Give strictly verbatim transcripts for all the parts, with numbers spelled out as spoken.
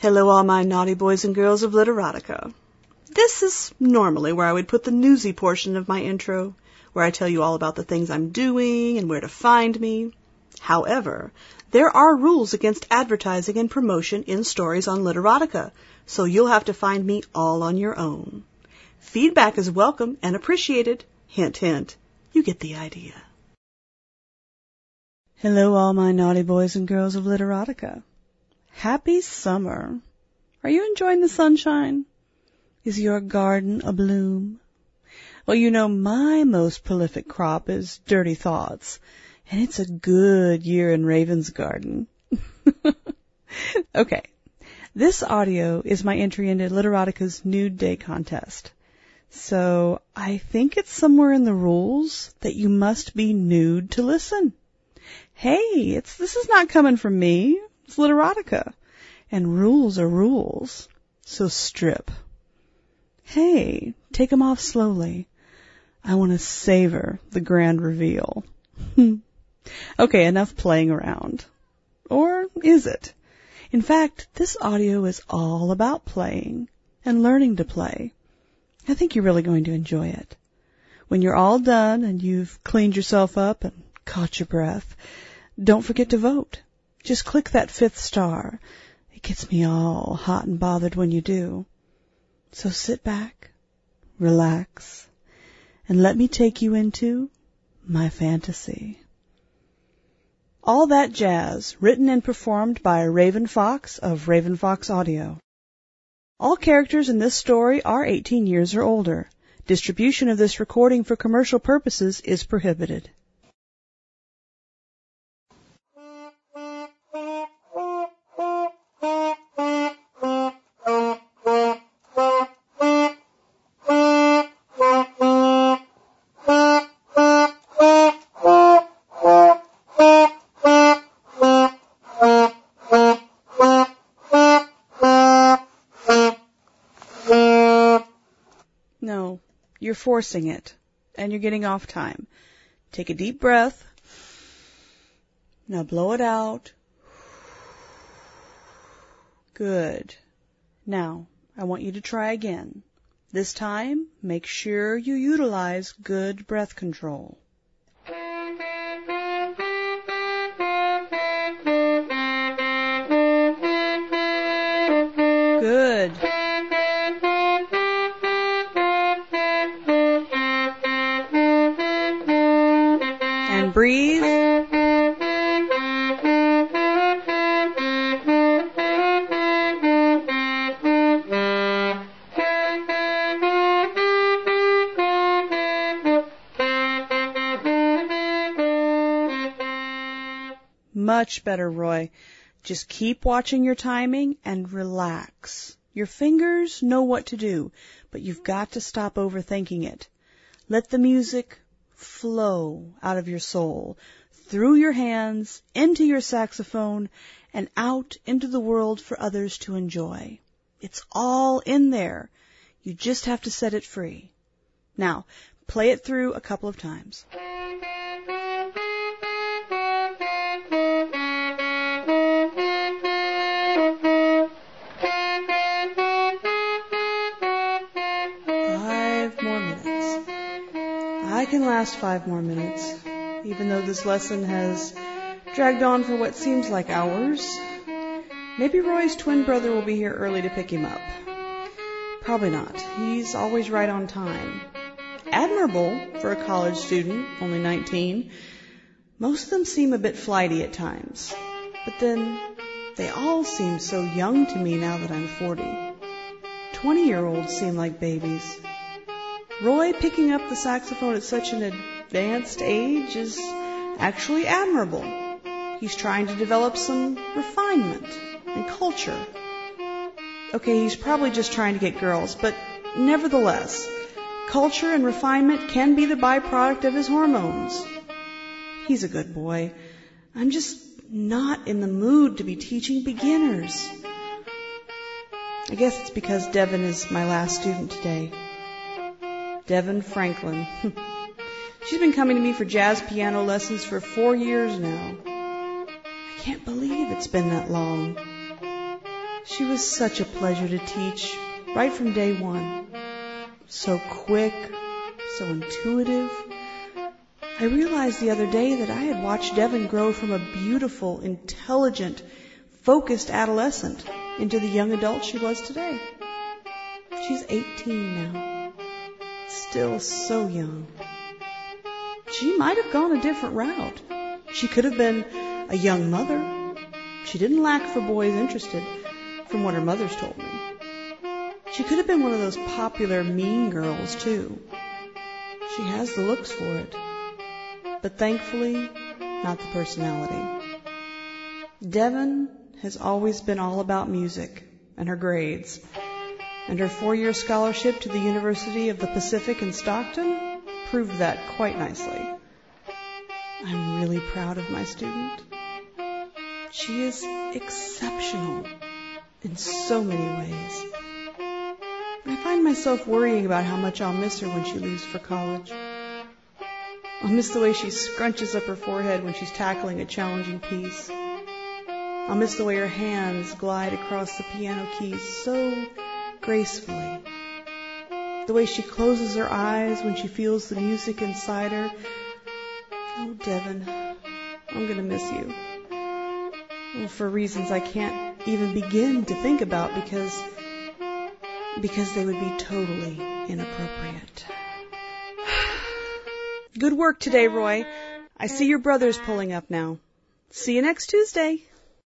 Hello, all my naughty boys and girls of Literotica. This is normally where I would put the newsy portion of my intro, where I tell you all about the things I'm doing and where to find me. However, there are rules against advertising and promotion in stories on Literotica, so you'll have to find me all on your own. Feedback is welcome and appreciated. Hint, hint. You get the idea. Hello, all my naughty boys and girls of Literotica. Happy summer. Are you enjoying the sunshine? Is your garden abloom? Well, you know, my most prolific crop is Dirty Thoughts, and it's a good year in Raven's garden. Okay, this audio is my entry into Literatica's Nude Day contest. So I think it's somewhere in the rules that you must be nude to listen. Hey, it's this is not coming from me. It's Literotica. And rules are rules. So strip. Hey, take 'em off slowly. I want to savor the grand reveal. Okay, enough playing around. Or is it? In fact, this audio is all about playing and learning to play. I think you're really going to enjoy it. When you're all done and you've cleaned yourself up and caught your breath, don't forget to vote. Just click that fifth star. It gets me all hot and bothered when you do. So sit back, relax, and let me take you into my fantasy. All That Jazz, written and performed by Raven Fox of Raven Fox Audio. All characters in this story are eighteen years or older. Distribution of this recording for commercial purposes is prohibited. No, you're forcing it, and you're getting off time. Take a deep breath. Now blow it out. Good. Now, I want you to try again. This time, make sure you utilize good breath control. Good. And breathe. Much better, Roy. Just keep watching your timing and relax. Your fingers know what to do, but you've got to stop overthinking it. Let the music flow out of your soul, through your hands, into your saxophone, and out into the world for others to enjoy. It's all in there. You just have to set it free. Now, play it through a couple of times. I can last five more minutes, even though this lesson has dragged on for what seems like hours. Maybe Roy's twin brother will be here early to pick him up. Probably not. He's always right on time. Admirable for a college student, only nineteen. Most of them seem a bit flighty at times. But then, they all seem so young to me now that I'm forty. Twenty-year-olds seem like babies. Roy picking up the saxophone at such an advanced age is actually admirable. He's trying to develop some refinement and culture. Okay, he's probably just trying to get girls, but nevertheless, culture and refinement can be the byproduct of his hormones. He's a good boy. I'm just not in the mood to be teaching beginners. I guess it's because Devin is my last student today. Devin Franklin. She's been coming to me for jazz piano lessons for four years now. I can't believe it's been that long. She was such a pleasure to teach, right from day one. So quick, so intuitive. I realized the other day that I had watched Devon grow from a beautiful, intelligent, focused adolescent into the young adult she was today. She's eighteen now. Still so young. She might have gone a different route. She could have been a young mother. She didn't lack for boys interested, from what her mother's told me. She could have been one of those popular mean girls, too. She has the looks for it. But thankfully, not the personality. Devon has always been all about music and her grades, and her four-year scholarship to the University of the Pacific in Stockton proved that quite nicely. I'm really proud of my student. She is exceptional in so many ways. I find myself worrying about how much I'll miss her when she leaves for college. I'll miss the way she scrunches up her forehead when she's tackling a challenging piece. I'll miss the way her hands glide across the piano keys so gracefully. The way she closes her eyes when she feels the music inside her. Oh, Devon, I'm going to miss you. Well, for reasons I can't even begin to think about because, because they would be totally inappropriate. Good work today, Roy. I see your brother's pulling up now. See you next Tuesday.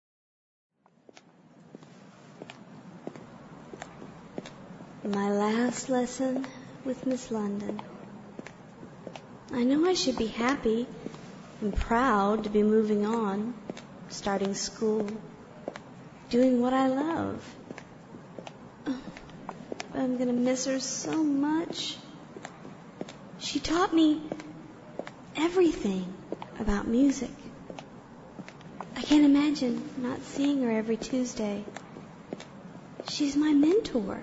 My last lesson with Miss London. I know I should be happy and proud to be moving on, starting school, doing what I love. But I'm going to miss her so much. She taught me everything about music. I can't imagine not seeing her every Tuesday. She's my mentor.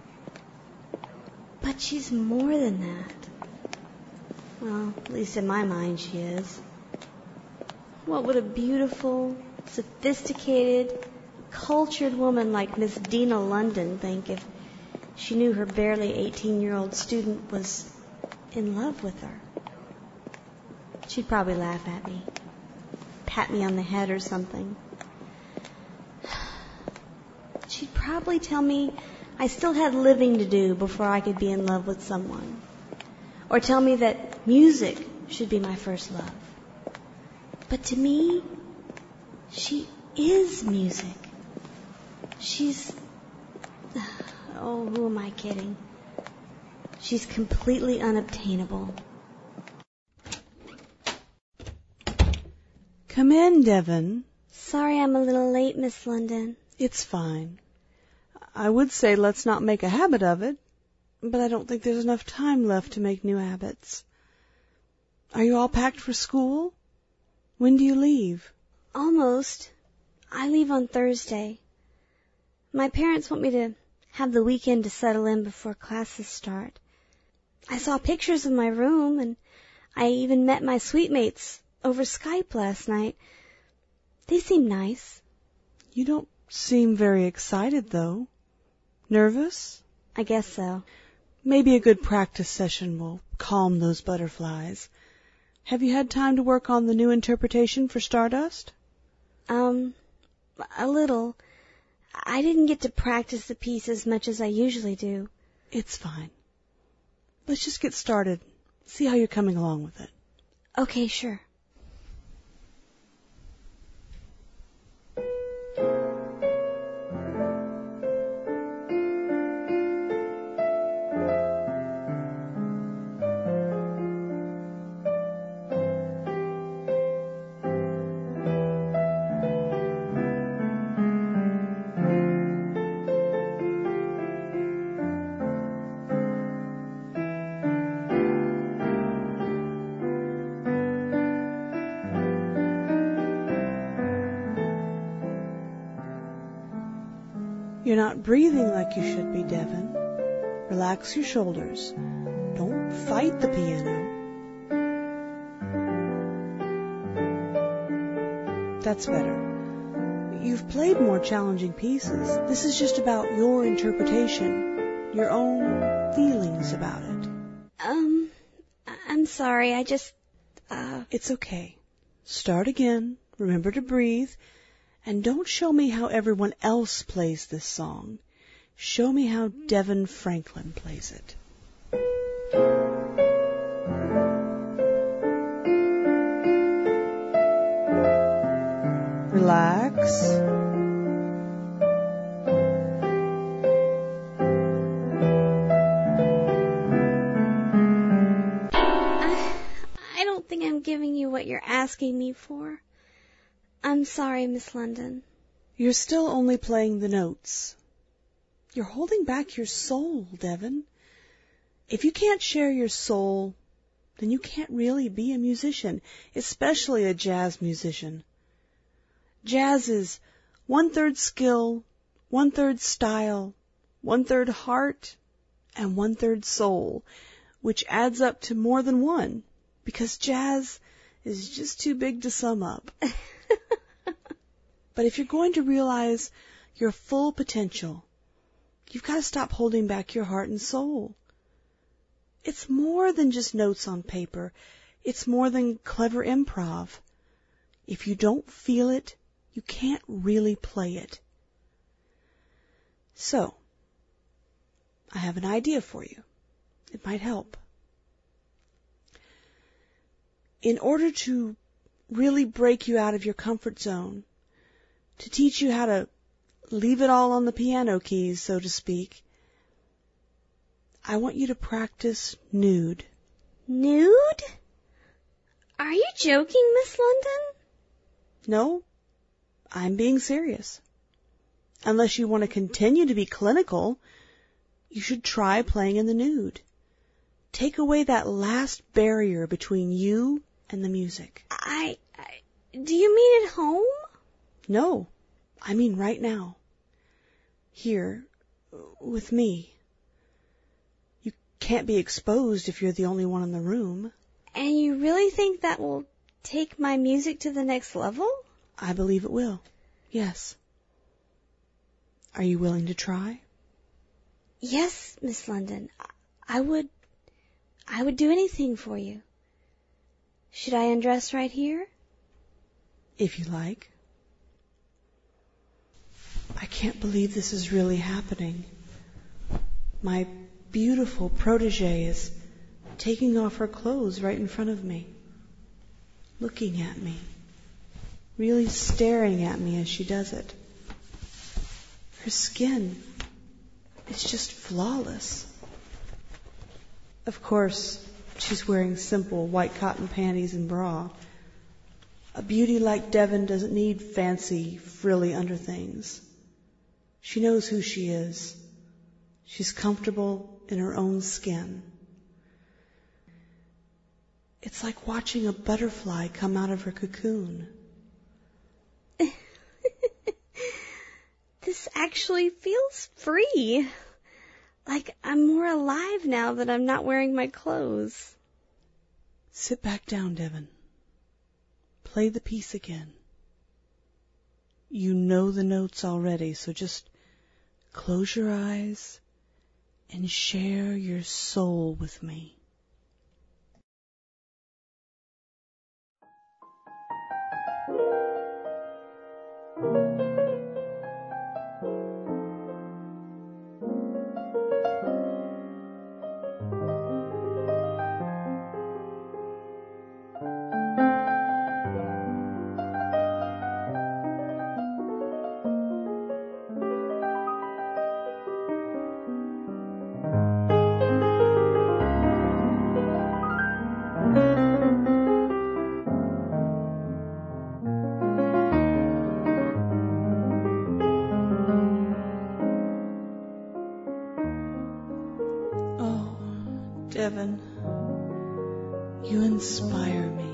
But she's more than that. Well, at least in my mind she is. What would a beautiful, sophisticated, cultured woman like Miss Dina London think if she knew her barely eighteen-year-old student was in love with her? She'd probably laugh at me, pat me on the head or something. She'd probably tell me I still had living to do before I could be in love with someone. Or tell me that music should be my first love. But to me, she is music. She's... Oh, who am I kidding? She's completely unobtainable. Come in, Devon. Sorry I'm a little late, Miss London. It's fine. I would say let's not make a habit of it, but I don't think there's enough time left to make new habits. Are you all packed for school? When do you leave? Almost. I leave on Thursday. My parents want me to have the weekend to settle in before classes start. I saw pictures of my room, and I even met my suite mates over Skype last night. They seem nice. You don't seem very excited, though. Nervous? I guess so. Maybe a good practice session will calm those butterflies. Have you had time to work on the new interpretation for Stardust? Um, a little. I didn't get to practice the piece as much as I usually do. It's fine. Let's just get started. See how you're coming along with it. Okay, sure. You're not breathing like you should be, Devon. Relax your shoulders. Don't fight the piano. That's better. you've played more challenging pieces. This is just about your interpretation, your own feelings about it. Um, I'm sorry, I just, uh... It's okay. Start again, remember to breathe, and don't show me how everyone else plays this song. Show me how Devin Franklin plays it. Relax. I, I don't think I'm giving you what you're asking me for. I'm sorry, Miss London. You're still only playing the notes. You're holding back your soul, Devin. If you can't share your soul, then you can't really be a musician, especially a jazz musician. Jazz is one-third skill, one-third style, one-third heart, and one-third soul, which adds up to more than one, because jazz is just too big to sum up. But if you're going to realize your full potential, you've got to stop holding back your heart and soul. It's more than just notes on paper. It's more than clever improv. If you don't feel it, you can't really play it. So, I have an idea for you. It might help. In order to really break you out of your comfort zone, to teach you how to leave it all on the piano keys, so to speak, I want you to practice nude. Nude? Are you joking, Miss London? No, I'm being serious. Unless you want to continue to be clinical, you should try playing in the nude. Take away that last barrier between you and the music. I, I... Do you mean at home? No, I mean right now. Here, with me. You can't be exposed if you're the only one in the room. And you really think that will take my music to the next level? I believe it will. Yes. Are you willing to try? Yes, Miss London. I would... I would do anything for you. Should I undress right here? If you like. I can't believe this is really happening. My beautiful protégée is taking off her clothes right in front of me, looking at me, really staring at me as she does it. Her skin is just flawless. Of course, she's wearing simple white cotton panties and bra. A beauty like Devin doesn't need fancy, frilly underthings. She knows who she is. She's comfortable in her own skin. It's like watching a butterfly come out of her cocoon. This actually feels free. Like I'm more alive now that I'm not wearing my clothes. Sit back down, Devin. Play the piece again. You know the notes already, so just close your eyes and share your soul with me. Devin, you inspire me.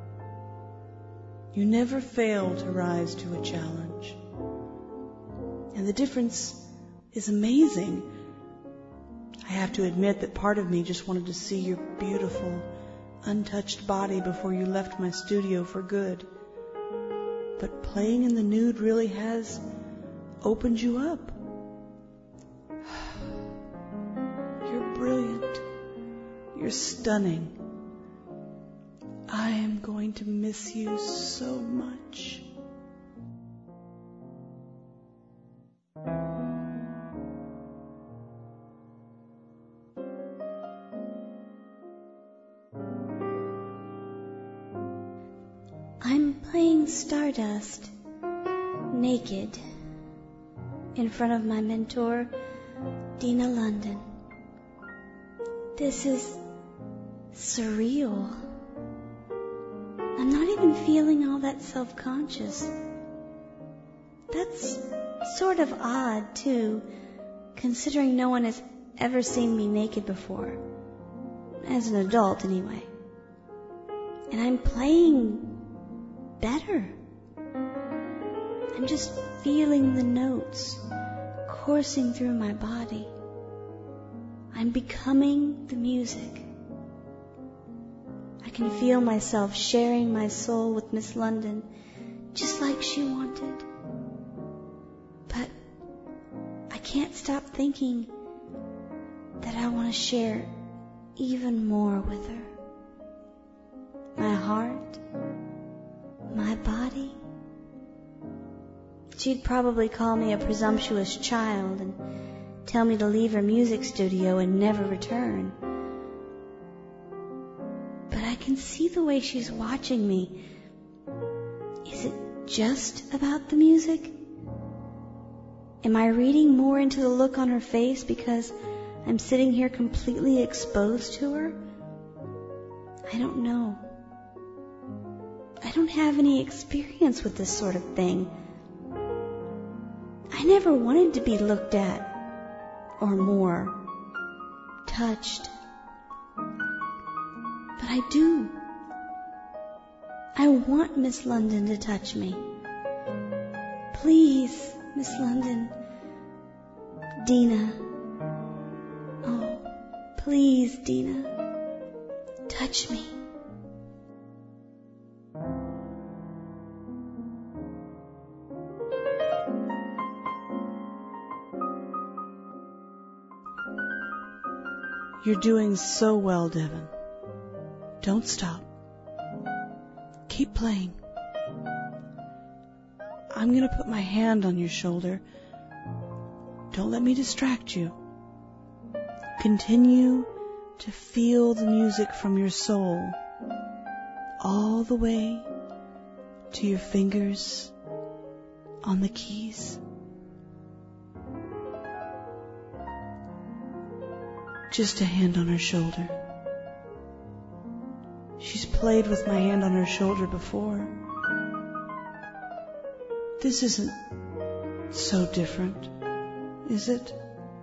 You never fail to rise to a challenge. And the difference is amazing. I have to admit that part of me just wanted to see your beautiful, untouched body before you left my studio for good. but playing in the nude really has opened you up. You're brilliant. You're stunning. I am going to miss you so much. I'm playing Stardust, naked, in front of my mentor, Dina London. This is surreal. I'm not even feeling all that self-conscious. That's sort of odd, too, considering no one has ever seen me naked before. As an adult, anyway. And I'm playing better. I'm just feeling the notes coursing through my body. I'm becoming the music. I can feel myself sharing my soul with Miss London, just like she wanted. But I can't stop thinking that I want to share even more with her. My heart, my body. She'd probably call me a presumptuous child and tell me to leave her music studio and never return. But I can see the way she's watching me. Is it just about the music? Am I reading more into the look on her face because I'm sitting here completely exposed to her? I don't know. I don't have any experience with this sort of thing. I never wanted to be looked at, or more, touched. But I do. I want Miss London to touch me. Please, Miss London. Dina. Oh, please, Dina. Touch me. You're doing so well, Devin. Don't stop. Keep playing. I'm going to put my hand on your shoulder. Don't let me distract you. Continue to feel the music from your soul all the way to your fingers on the keys. Just a hand on her shoulder. She's played with my hand on her shoulder before. This isn't so different, is it?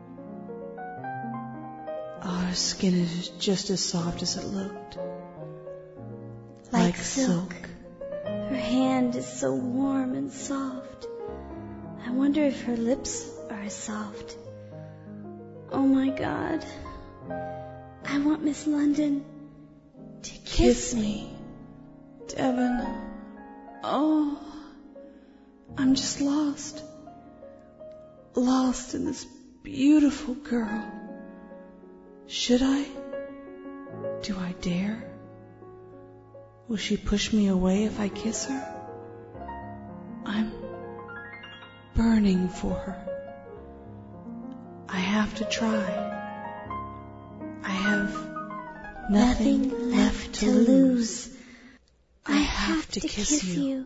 Oh, her skin is just as soft as it looked. Like, like silk. silk. Her hand is so warm and soft. I wonder if her lips are as soft. Oh my God. I want Miss London to kiss, Kiss me. me, Devin. Oh, I'm just lost. Lost in this beautiful girl. Should I? Do I dare? Will she push me away if I kiss her? I'm burning for her. I have to try. I have nothing, Nothing left to lose. I have to kiss you.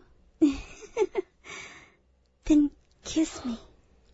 Then kiss me.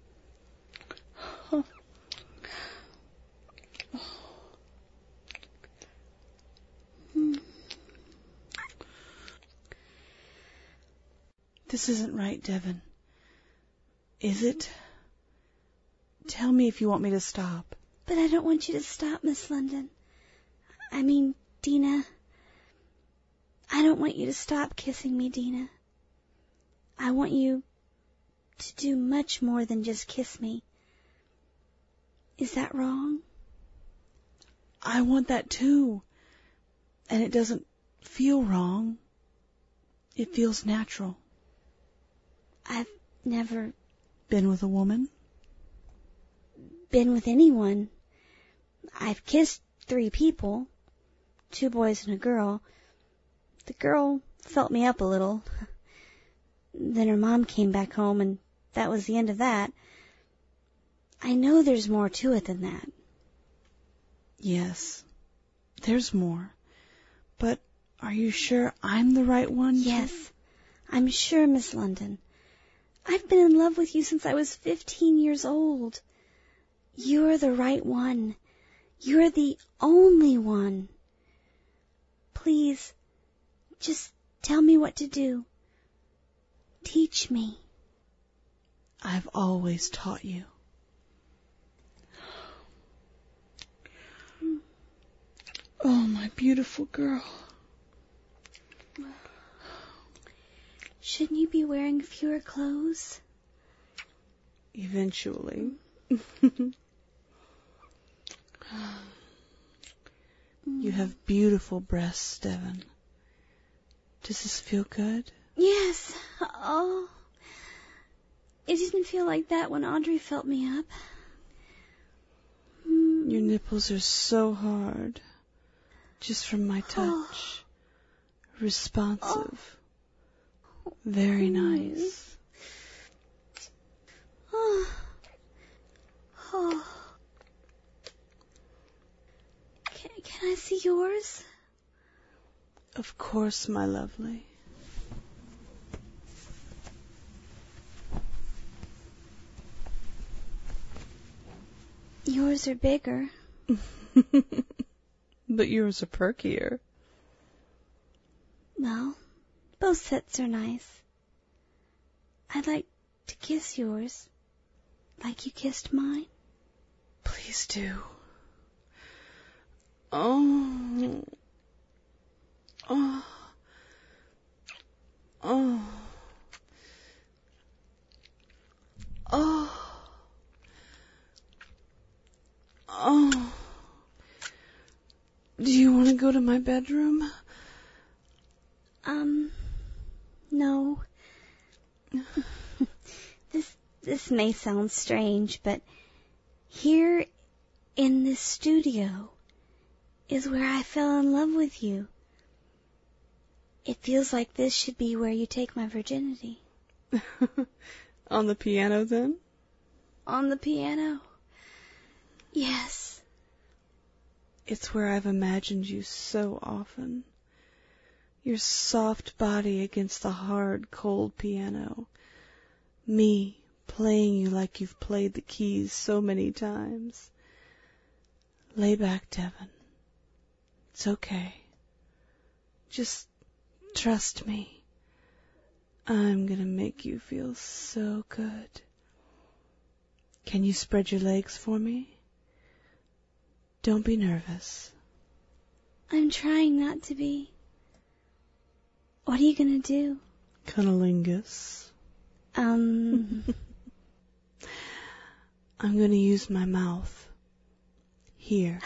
This isn't right, Devin. Is it? Tell me if you want me to stop. But I don't want you to stop, Miss London. I mean, Dina. I don't want you to stop kissing me, Dina. I want you to do much more than just kiss me. Is that wrong? I want that too. And it doesn't feel wrong. It feels natural. I've never Been with a woman? been with anyone. I've kissed three people, two boys and a girl. The girl felt me up a little. Then her mom came back home, and that was the end of that. I know there's more to it than that. Yes, there's more. But are you sure I'm the right one? Yes, I'm sure, Miss London. I've been in love with you since I was fifteen years old. You're the right one. You're the only one. Please, just tell me what to do. Teach me. I've always taught you. Oh, my beautiful girl. Shouldn't you be wearing fewer clothes? Eventually. You have beautiful breasts, Devon. Does this feel good? Yes. Oh. It didn't feel like that when Audrey felt me up. Mm. Your nipples are so hard. Just from my touch. Responsive. Very nice. Oh. Oh. Can, can I see yours? Of course, my lovely. Yours are bigger. But yours are perkier. Well, both sets are nice. I'd like to kiss yours, like you kissed mine. Please do. Oh. Oh. Oh. Oh. Oh. Do you want to go to my bedroom? Um, no. this this may sound strange, but here in this studio is where I fell in love with you. It feels like this should be where you take my virginity. On the piano, then? On the piano? Yes. It's where I've imagined you so often. Your soft body against the hard, cold piano. Me playing you like you've played the keys so many times. Lay back, Devon. It's okay. Just trust me. I'm gonna make you feel so good. Can you spread your legs for me? Don't be nervous. I'm trying not to be. What are you gonna do? Cunnilingus. Um... I'm gonna use my mouth. Here.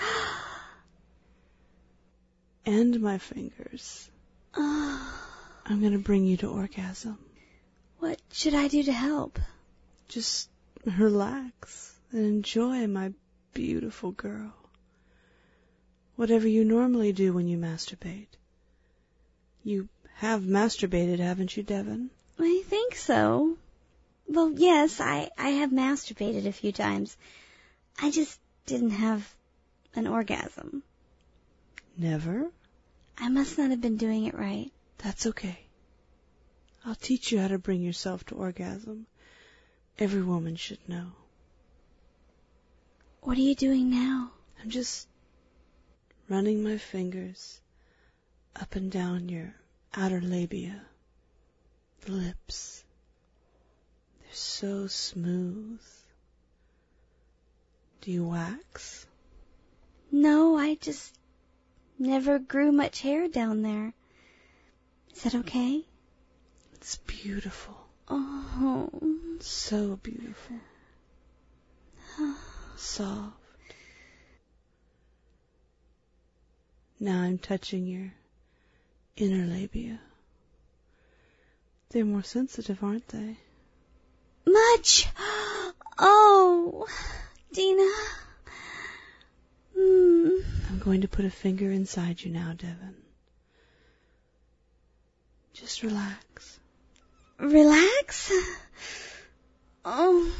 And my fingers. Oh. I'm gonna bring you to orgasm. What should I do to help? Just relax and enjoy my beautiful girl. Whatever you normally do when you masturbate. You have masturbated, haven't you, Devon? I think so. Well, yes, I, I have masturbated a few times. I just didn't have an orgasm. Never? I must not have been doing it right. That's okay. I'll teach you how to bring yourself to orgasm. Every woman should know. What are you doing now? I'm just running my fingers up and down your outer labia, the lips. They're so smooth. Do you wax? No, I just never grew much hair down there. Is that okay? It's beautiful. Oh. So beautiful. Soft. Now I'm touching your inner labia. They're more sensitive, aren't they? Much. Oh, Dina. Mm. I'm going to put a finger inside you now, Devon. Just relax. Relax? Oh,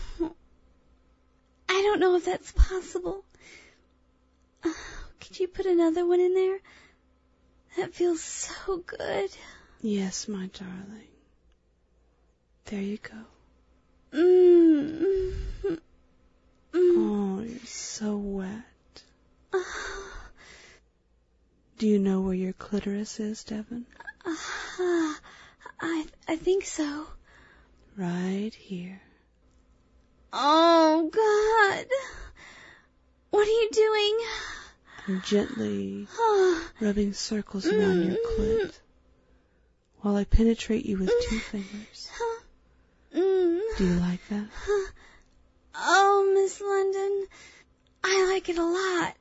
I don't know if that's possible. Uh, could you put another one in there? That feels so good. Yes, my darling. There you go. Mm. Mm. Oh, you're so wet. Do you know where your clitoris is, Devon? Uh, I I think so. Right here. Oh, God. What are you doing? I'm gently rubbing circles around your clit while I penetrate you with two fingers. Do you like that? Oh, Miss London, I like it a lot.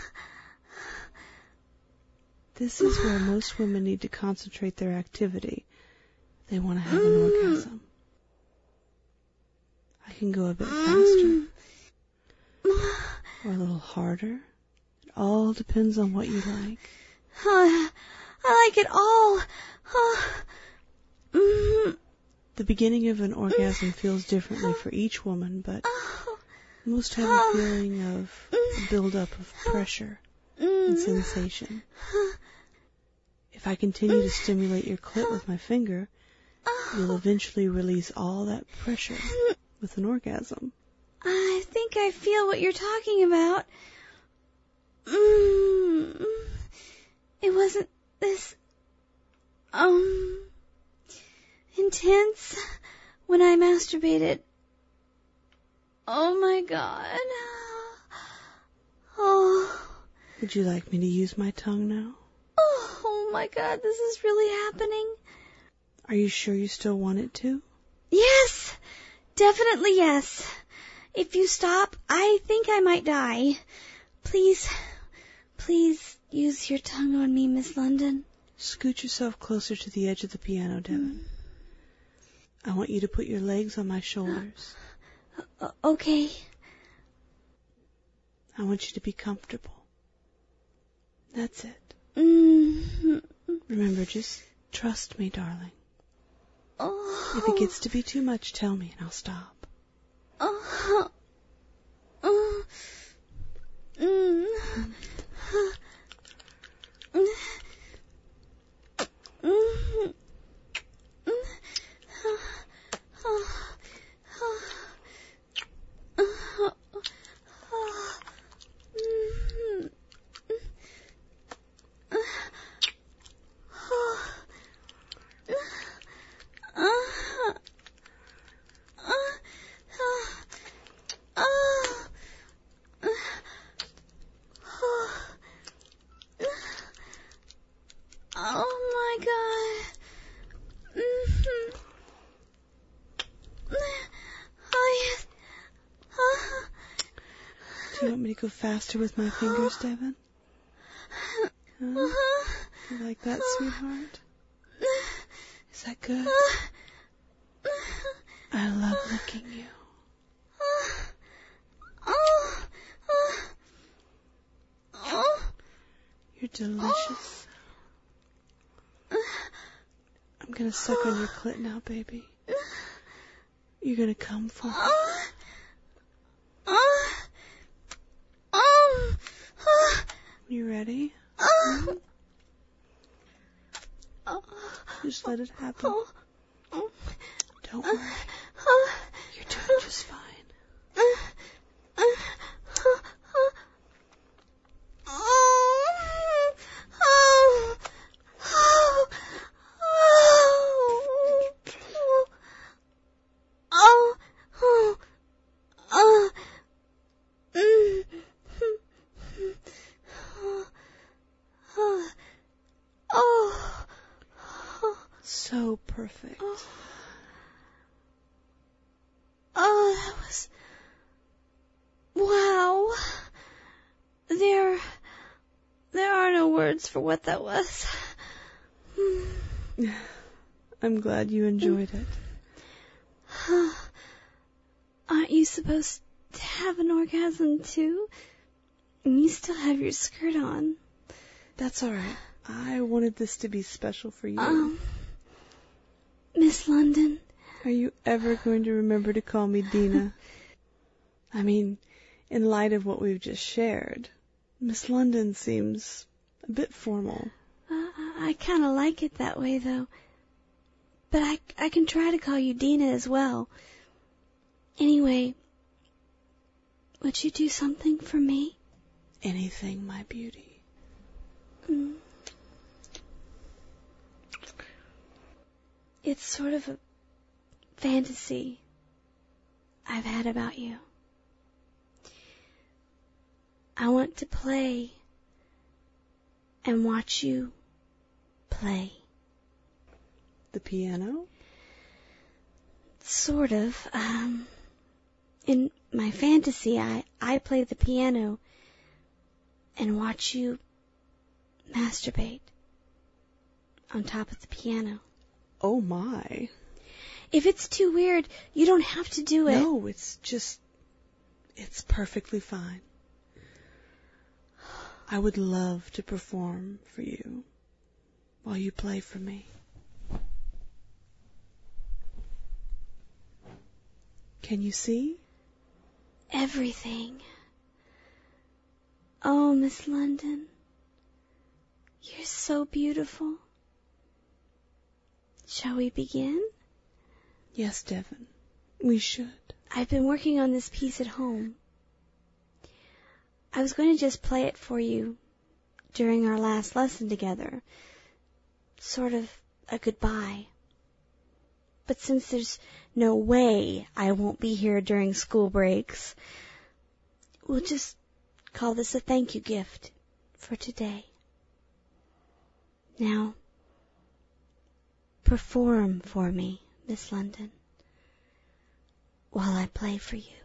This is where most women need to concentrate their activity. They want to have an orgasm. I can go a bit faster or a little harder. It all depends on what you like. Uh, I like it all. Uh, the beginning of an orgasm feels differently for each woman, but most have a feeling of a buildup of pressure and sensation. If I continue to stimulate your clit with my finger, you'll eventually release all that pressure with an orgasm. I think I feel what you're talking about. Mm, it wasn't this, um, intense when I masturbated. Oh my God. Oh. Would you like me to use my tongue now? Oh my God, this is really happening. Are you sure you still want it to? Yes, definitely yes. If you stop, I think I might die. Please, please use your tongue on me, Miss London. Scoot yourself closer to the edge of the piano, Devon. Mm. I want you to put your legs on my shoulders. Uh, okay. I want you to be comfortable. That's it. Mm-hmm. Remember, just trust me, darling. Oh. If it gets to be too much, tell me and I'll stop. Oh. Oh. Mm. Mm. Mm. Oh my God. Mm-hmm. Oh yes. Oh. Do you want me to go faster with my fingers, Devon? Huh? You like that, sweetheart? Is that good? I love licking you. You're delicious. I'm gonna suck on your clit now, baby. You're gonna come for me. You ready? Mm-hmm. Just let it happen. Don't worry. You're doing just fine. So perfect. Oh. Oh, that was... Wow. There... There are no words for what that was. I'm glad you enjoyed it. supposed to have an orgasm too? And you still have your skirt on. That's all right. I wanted this to be special for you. Um, Miss London. Are you ever going to remember to call me Dina? I mean, in light of what we've just shared, Miss London seems a bit formal. Uh, I kind of like it that way, though. But I, I can try to call you Dina as well. Anyway, would you do something for me? Anything, my beauty. Mm. It's sort of a fantasy I've had about you. I want to play and watch you play. The piano? Sort of. Um, in my fantasy, I, I play the piano and watch you masturbate on top of the piano. Oh my. If it's too weird, you don't have to do it. No, it's just, it's perfectly fine. I would love to perform for you while you play for me. Can you see? Everything. Oh, Miss London, you're so beautiful. Shall we begin? Yes, Devon, we should. I've been working on this piece at home. I was going to just play it for you during our last lesson together. Sort of a goodbye. But since there's no way I won't be here during school breaks, we'll just call this a thank you gift for today. Now, perform for me, Miss London, while I play for you.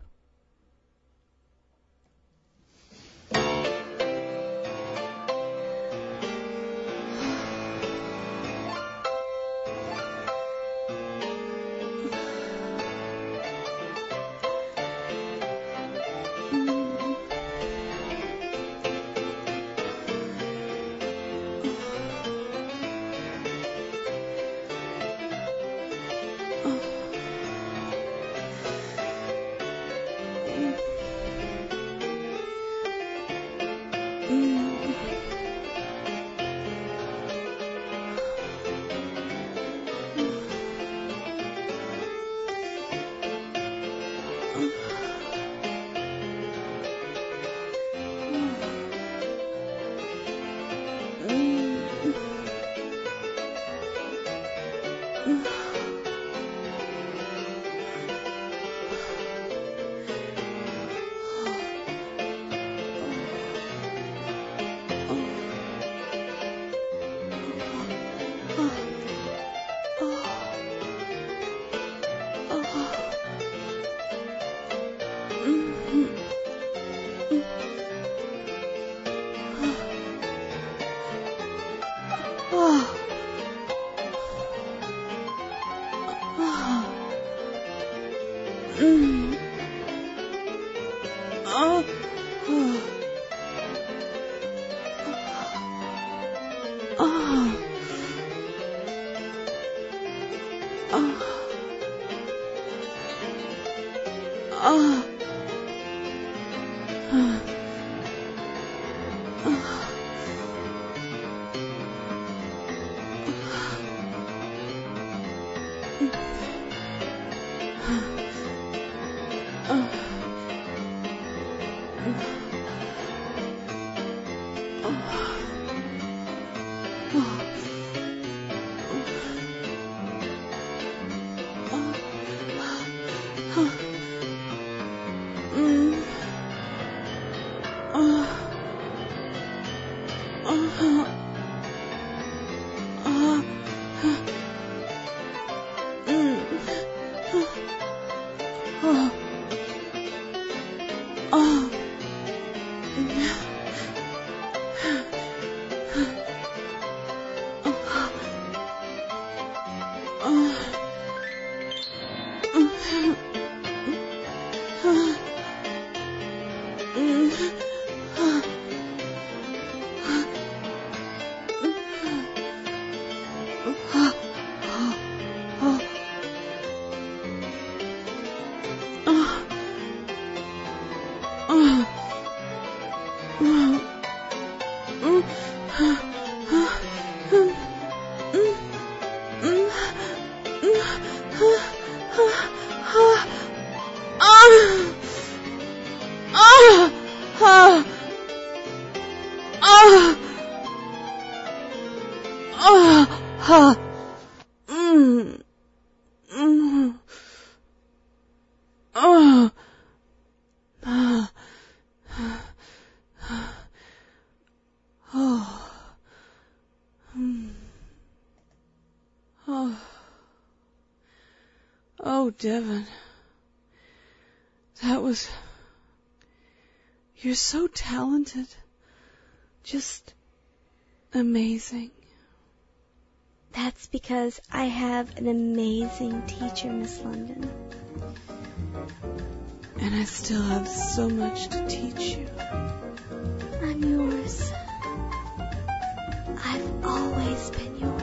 Oh, Devin, that was, you're so talented, just amazing. That's because I have an amazing teacher, Miss London. And I still have so much to teach you. I'm yours. I've always been yours.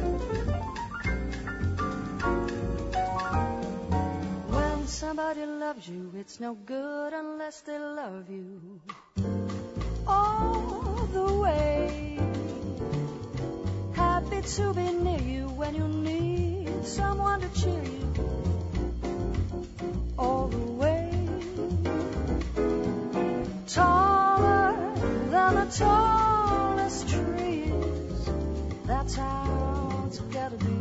When somebody loves you, it's no good unless they love you all the way. Happy to be near you when you need someone to cheer you all the way. Taller than the tallest trees, that's how it's gotta be.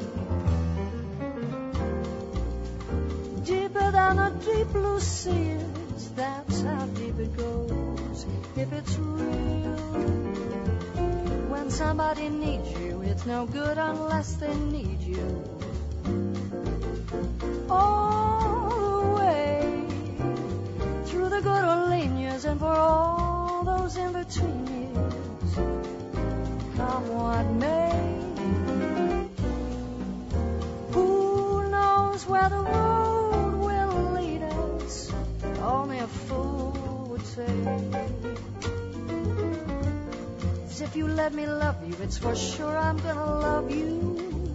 Deeper than the deep blue seas, that's how deep it goes if it's real. When somebody needs you, it's no good unless they need you all the way. Through the good or lean years and for all those in between years, come what may. Who knows where the road will lead us? Only a fool would say. If you let me love you, it's for sure I'm gonna love you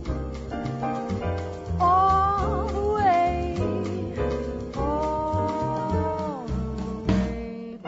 all the way, all the way.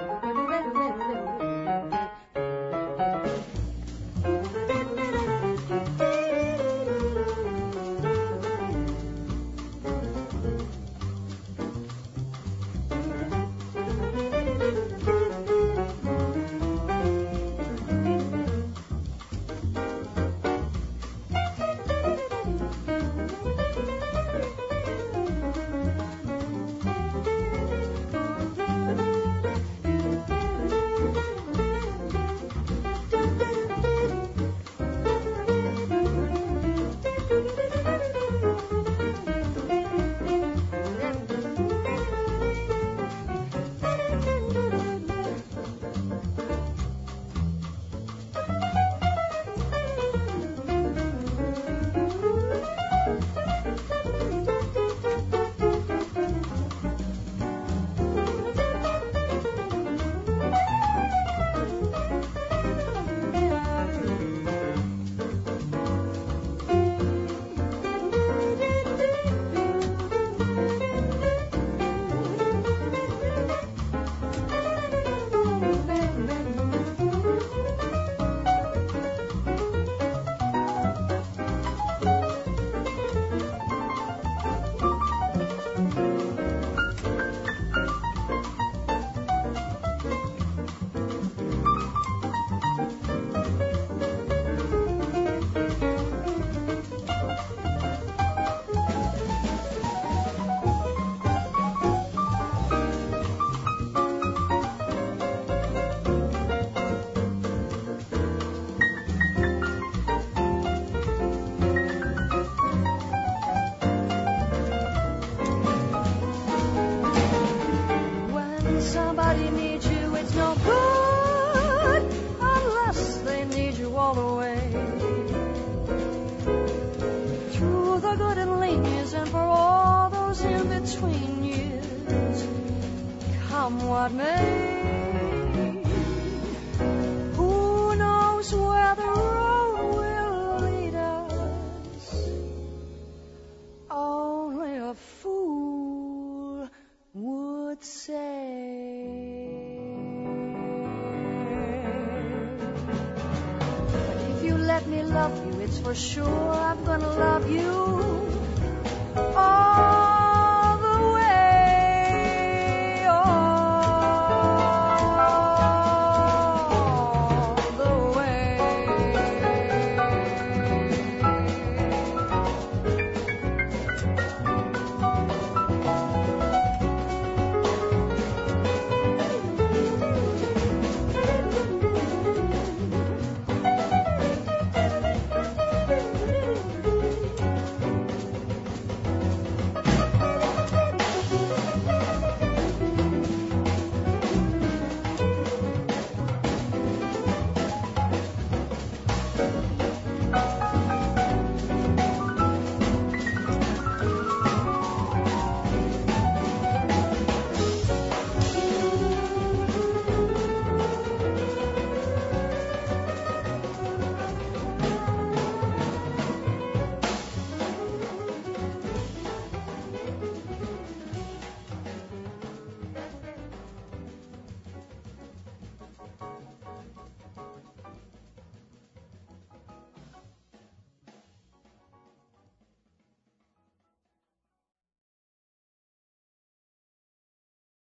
Somebody needs you, it's no good unless they need you all the way. Through the good and lean years and for all those in between years, come what may. me love you, it's for sure I'm gonna love you